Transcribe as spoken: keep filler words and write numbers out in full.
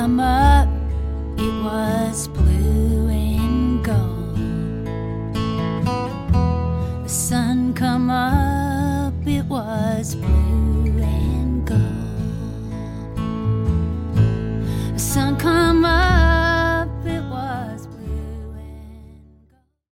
come up, it was blue and gold. The sun come up, it was blue